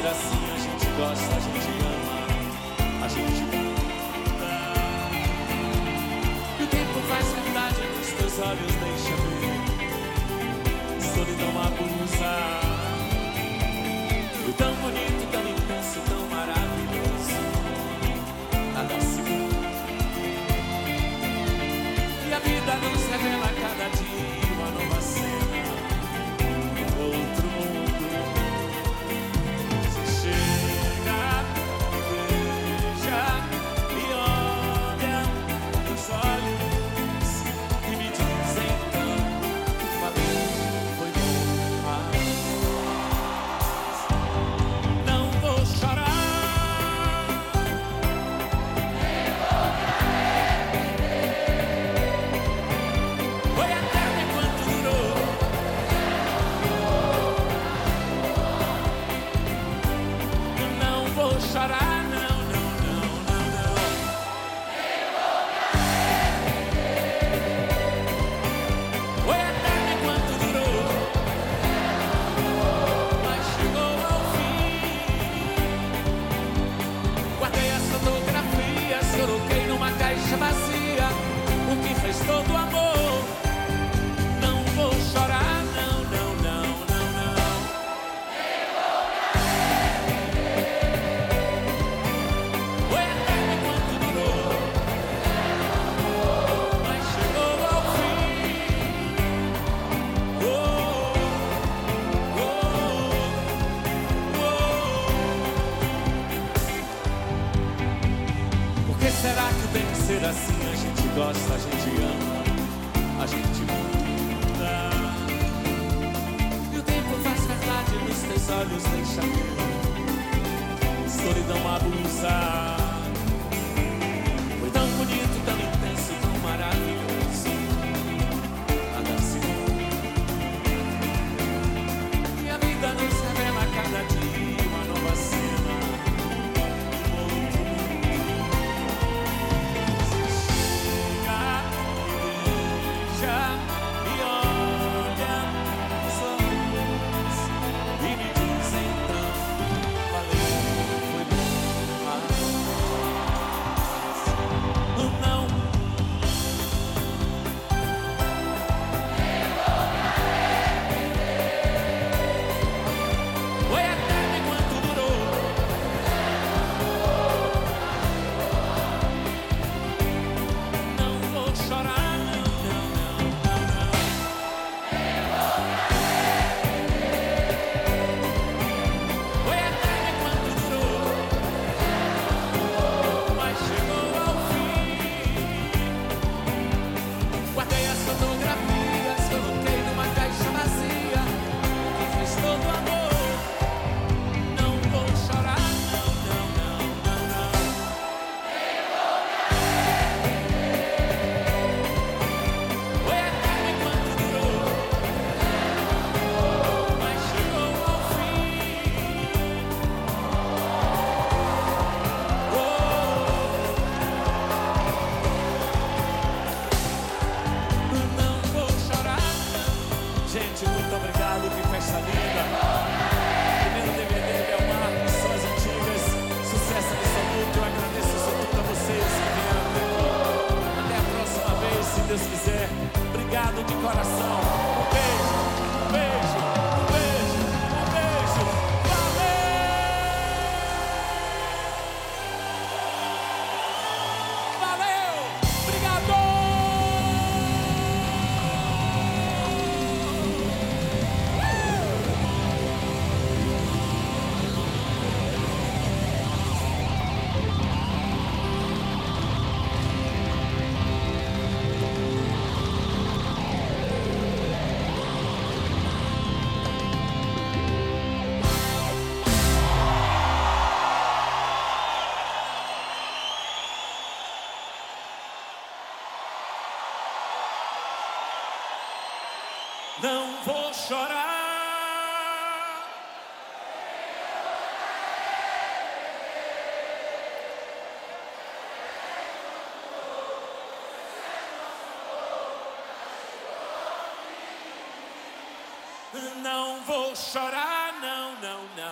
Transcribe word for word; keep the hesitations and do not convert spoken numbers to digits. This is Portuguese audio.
ser assim, a gente gosta, a gente ama, a gente muda. E o tempo faz verdade nos teus olhos, deixa ver. Solidão abusa. E tão bonito, tão intenso, tão maravilhoso, nada se muda. E a vida nos revela a cada dia uma nova cena, um outro mundo. Você chega, veja e olha nos olhos e me diz então, valeu, foi bom, mas não vou chorar. Foi eterno enquanto durou. Não vou chorar, não, não, não, não, não. Foi eterno enquanto durou, mas chegou ao fim. Guardei as fotografias, coloquei numa caixa vazia, o que fez todo o amor. Não vou chorar, não, não, não, não, não. Foi eterno enquanto durou, mas chegou ao fim. Oh, oh, oh. Por que será que tem que ser assim? A gente gosta, a gente ama, a gente muda. E o tempo faz verdade nos teus olhos, deixa ver. Solidão abusa. Foi tão bonito, tão intenso, tão maravilhoso, nada se muda. E a vida nos revela a cada dia uma nova cena, um outro mundo. Chega, veja e olha nos olhos e me diz então, valeu, foi bom, mas não. Foi eterno enquanto durou. Não vou chorar, não, não, não, não, não. Foi eterno enquanto durou, mas chegou ao fim. Guardei as fotografias, coloquei numa caixa vazia, que fez todo o amor. Não vou chorar, não, não, não, não, não. Foi eterno enquanto durou, mas chegou ao fim. Oh, não vou chorar, não. Gente, muito obrigado, que festa linda. Primeiro D V D, Belmar, Missões Antigas, sucesso absoluto. Eu agradeço sobretudo a vocês que vieram até aqui. Até a próxima vez, se Deus quiser. Obrigado de coração. Um beijo, um beijo, um beijo, um beijo. Valeu! Valeu! Obrigado! Não vou chorar. Não vou chorar, não, não, não.